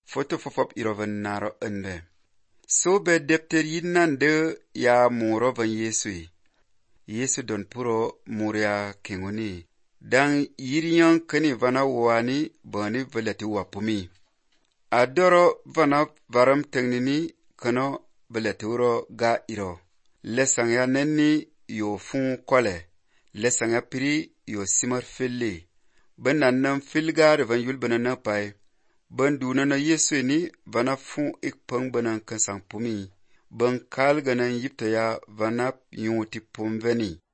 foto fofop irovan naro ende. So be depter yinan de ya muro van Yesu. Yesu don puro muria kengoni. Dan yiriyan kani vana wani bani velati wapumi. Adoro vana varam tengnini kano velati uro ga iro. Lesang ya nenni yo fun kwale. Lesang ya piri yo simar fili. Ben nan filga de van yul banana pai. Ben dunana Yesu ni vana fun ikpang banan kansang pumi. Ben kal ganan yipta ya vana yuti pumveni.